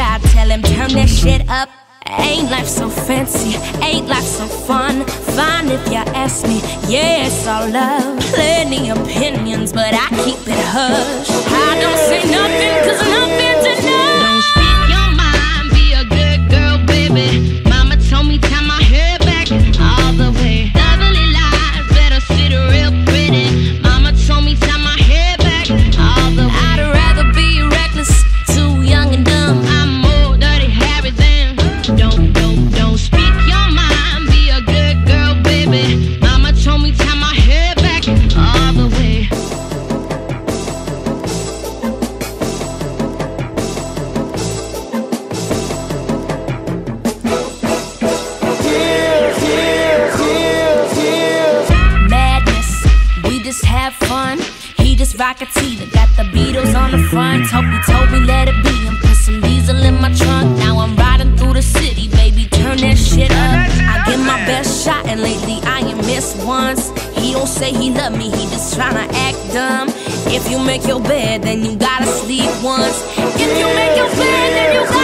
I tell him turn that shit up. Ain't life so fancy, ain't life so fun? Fine if you ask me, yeah, it's all love. Plenty opinions, but I keep it hush. I don't say nothing, cause nothing's enough. Don't speak your mind, be a good girl, baby. Mama told me tie my hair back all the way. Lovely lies, better sit real pretty. Mama told me tie my hair back all the way. I'd rather be reckless, too young and dumb. I'm more dirty Harry than. Don't speak your mind, be a good girl, baby. Mama told me tie my hair back all the way. Madness, we just have fun. He just rock a Tita, got the Beatles on the front. He told me let it be and put some diesel in my trunk. Now I'm riding through the city, baby, turn that shit up. I give my best shot and lately I ain't missed once. He don't say he love me, he just tryna act dumb. If you make your bed, then you gotta sleep once. If you make your bed, then you gotta